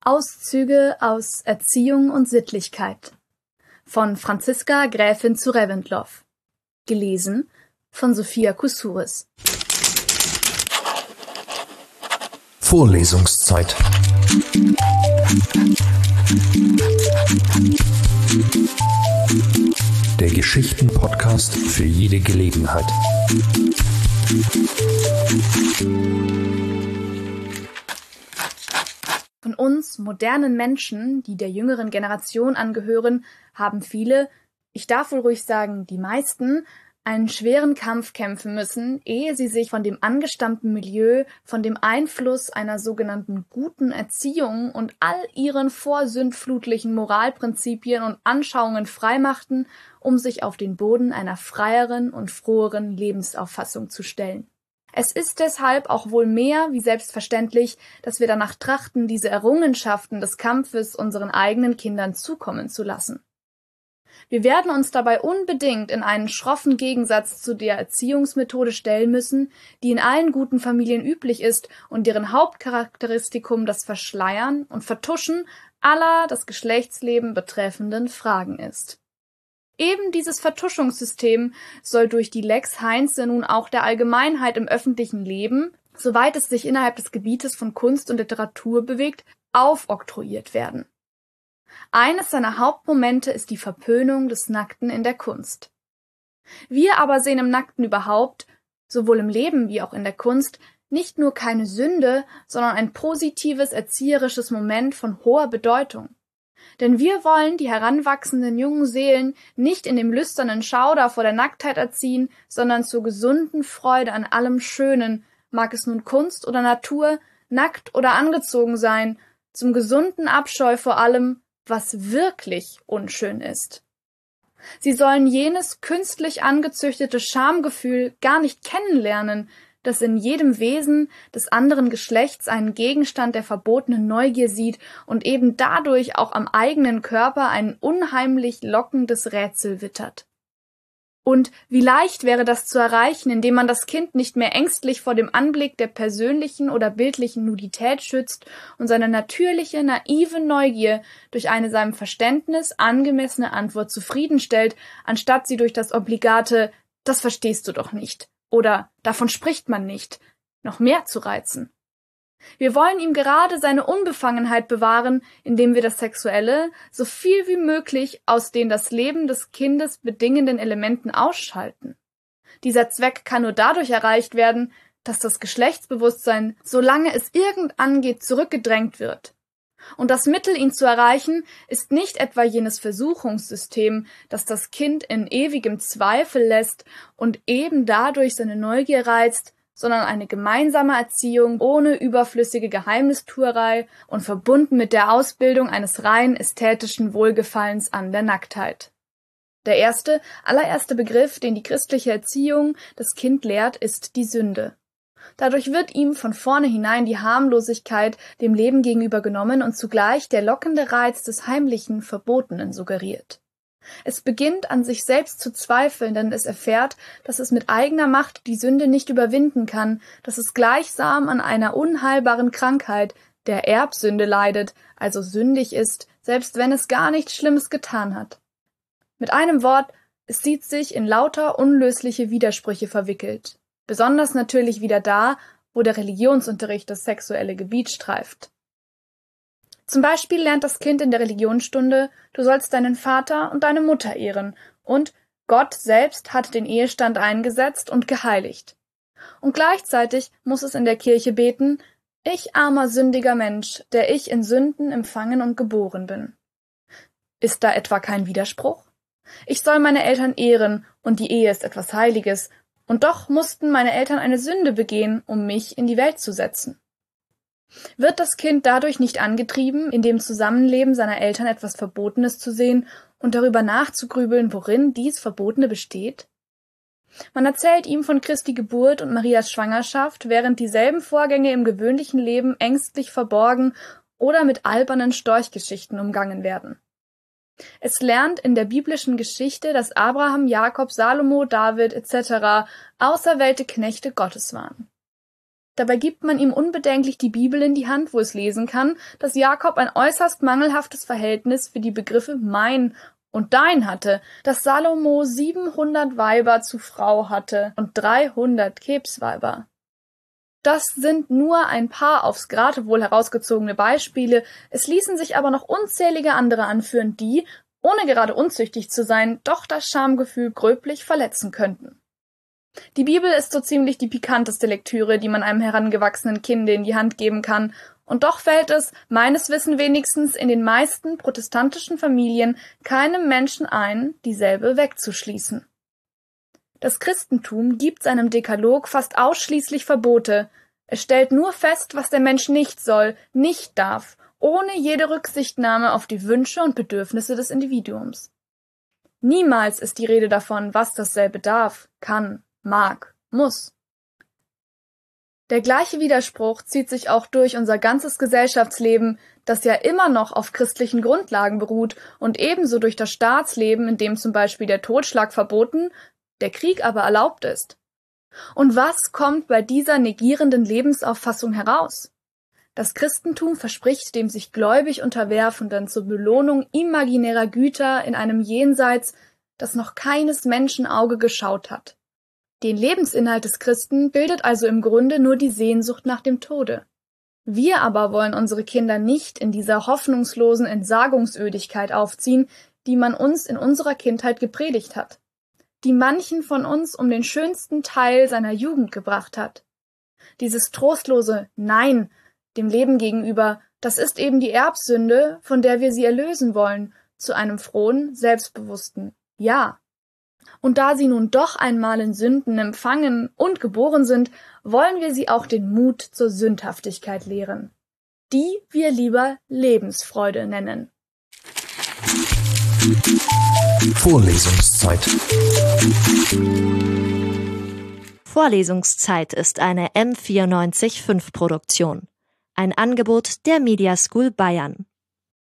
Auszüge aus Erziehung und Sittlichkeit von Franziska Gräfin zu Reventlow. Gelesen von Sophia Kusuris. Vorlesungszeit. Der Geschichten-Podcast für jede Gelegenheit. Von uns modernen Menschen, die der jüngeren Generation angehören, haben viele, ich darf wohl ruhig sagen, die meisten, einen schweren Kampf kämpfen müssen, ehe sie sich von dem angestammten Milieu, von dem Einfluss einer sogenannten guten Erziehung und all ihren vorsündflutlichen Moralprinzipien und Anschauungen freimachten, um sich auf den Boden einer freieren und froheren Lebensauffassung zu stellen. Es ist deshalb auch wohl mehr wie selbstverständlich, dass wir danach trachten, diese Errungenschaften des Kampfes unseren eigenen Kindern zukommen zu lassen. Wir werden uns dabei unbedingt in einen schroffen Gegensatz zu der Erziehungsmethode stellen müssen, die in allen guten Familien üblich ist und deren Hauptcharakteristikum das Verschleiern und Vertuschen aller das Geschlechtsleben betreffenden Fragen ist. Eben dieses Vertuschungssystem soll durch die Lex Heinze nun auch der Allgemeinheit im öffentlichen Leben, soweit es sich innerhalb des Gebietes von Kunst und Literatur bewegt, aufoktroyiert werden. Eines seiner Hauptmomente ist die Verpönung des Nackten in der Kunst. Wir aber sehen im Nackten überhaupt, sowohl im Leben wie auch in der Kunst, nicht nur keine Sünde, sondern ein positives erzieherisches Moment von hoher Bedeutung. Denn wir wollen die heranwachsenden jungen Seelen nicht in dem lüsternen Schauder vor der Nacktheit erziehen, sondern zur gesunden Freude an allem Schönen, mag es nun Kunst oder Natur, nackt oder angezogen sein, zum gesunden Abscheu vor allem, was wirklich unschön ist. Sie sollen jenes künstlich angezüchtete Schamgefühl gar nicht kennenlernen, das in jedem Wesen des anderen Geschlechts einen Gegenstand der verbotenen Neugier sieht und eben dadurch auch am eigenen Körper ein unheimlich lockendes Rätsel wittert. Und wie leicht wäre das zu erreichen, indem man das Kind nicht mehr ängstlich vor dem Anblick der persönlichen oder bildlichen Nudität schützt und seine natürliche, naive Neugier durch eine seinem Verständnis angemessene Antwort zufriedenstellt, anstatt sie durch das obligate »Das verstehst du doch nicht« oder »Davon spricht man nicht« noch mehr zu reizen. Wir wollen ihm gerade seine Unbefangenheit bewahren, indem wir das Sexuelle so viel wie möglich aus den das Leben des Kindes bedingenden Elementen ausschalten. Dieser Zweck kann nur dadurch erreicht werden, dass das Geschlechtsbewusstsein, solange es irgend angeht, zurückgedrängt wird. Und das Mittel, ihn zu erreichen, ist nicht etwa jenes Versuchungssystem, das das Kind in ewigem Zweifel lässt und eben dadurch seine Neugier reizt, sondern eine gemeinsame Erziehung ohne überflüssige Geheimnistuerei und verbunden mit der Ausbildung eines rein ästhetischen Wohlgefallens an der Nacktheit. Der allererste Begriff, den die christliche Erziehung das Kind lehrt, ist die Sünde. Dadurch wird ihm von vornherein die Harmlosigkeit dem Leben gegenüber genommen und zugleich der lockende Reiz des heimlichen, Verbotenen suggeriert. Es beginnt an sich selbst zu zweifeln, denn es erfährt, dass es mit eigener Macht die Sünde nicht überwinden kann, dass es gleichsam an einer unheilbaren Krankheit, der Erbsünde leidet, also sündig ist, selbst wenn es gar nichts Schlimmes getan hat. Mit einem Wort, es sieht sich in lauter unlösliche Widersprüche verwickelt, besonders natürlich wieder da, wo der Religionsunterricht das sexuelle Gebiet streift. Zum Beispiel lernt das Kind in der Religionsstunde, du sollst deinen Vater und deine Mutter ehren und Gott selbst hat den Ehestand eingesetzt und geheiligt. Und gleichzeitig muss es in der Kirche beten, ich armer sündiger Mensch, der ich in Sünden empfangen und geboren bin. Ist da etwa kein Widerspruch? Ich soll meine Eltern ehren und die Ehe ist etwas Heiliges, und doch mussten meine Eltern eine Sünde begehen, um mich in die Welt zu setzen. Wird das Kind dadurch nicht angetrieben, in dem Zusammenleben seiner Eltern etwas Verbotenes zu sehen und darüber nachzugrübeln, worin dies Verbotene besteht? Man erzählt ihm von Christi Geburt und Marias Schwangerschaft, während dieselben Vorgänge im gewöhnlichen Leben ängstlich verborgen oder mit albernen Storchgeschichten umgangen werden. Es lernt in der biblischen Geschichte, dass Abraham, Jakob, Salomo, David etc. auserwählte Knechte Gottes waren. Dabei gibt man ihm unbedenklich die Bibel in die Hand, wo es lesen kann, dass Jakob ein äußerst mangelhaftes Verhältnis für die Begriffe mein und dein hatte, dass Salomo 700 Weiber zu Frau hatte und 300 Kebsweiber. Das sind nur ein paar aufs Geratewohl herausgezogene Beispiele, es ließen sich aber noch unzählige andere anführen, die, ohne gerade unzüchtig zu sein, doch das Schamgefühl gröblich verletzen könnten. Die Bibel ist so ziemlich die pikanteste Lektüre, die man einem herangewachsenen Kinde in die Hand geben kann, und doch fällt es, meines Wissens wenigstens, in den meisten protestantischen Familien keinem Menschen ein, dieselbe wegzuschließen. Das Christentum gibt seinem Dekalog fast ausschließlich Verbote. Es stellt nur fest, was der Mensch nicht soll, nicht darf, ohne jede Rücksichtnahme auf die Wünsche und Bedürfnisse des Individuums. Niemals ist die Rede davon, was dasselbe darf, kann, mag, muss. Der gleiche Widerspruch zieht sich auch durch unser ganzes Gesellschaftsleben, das ja immer noch auf christlichen Grundlagen beruht, und ebenso durch das Staatsleben, in dem zum Beispiel der Totschlag verboten, der Krieg aber erlaubt ist. Und was kommt bei dieser negierenden Lebensauffassung heraus? Das Christentum verspricht dem sich gläubig Unterwerfenden zur Belohnung imaginärer Güter in einem Jenseits, das noch keines Menschen Auge geschaut hat. Den Lebensinhalt des Christen bildet also im Grunde nur die Sehnsucht nach dem Tode. Wir aber wollen unsere Kinder nicht in dieser hoffnungslosen Entsagungsödigkeit aufziehen, die man uns in unserer Kindheit gepredigt hat, die manchen von uns um den schönsten Teil seiner Jugend gebracht hat. Dieses trostlose Nein dem Leben gegenüber, das ist eben die Erbsünde, von der wir sie erlösen wollen, zu einem frohen, selbstbewussten Ja. Und da sie nun doch einmal in Sünden empfangen und geboren sind, wollen wir sie auch den Mut zur Sündhaftigkeit lehren, die wir lieber Lebensfreude nennen. Vorlesungszeit. Vorlesungszeit ist eine M94.5 Produktion. Ein Angebot der Media School Bayern.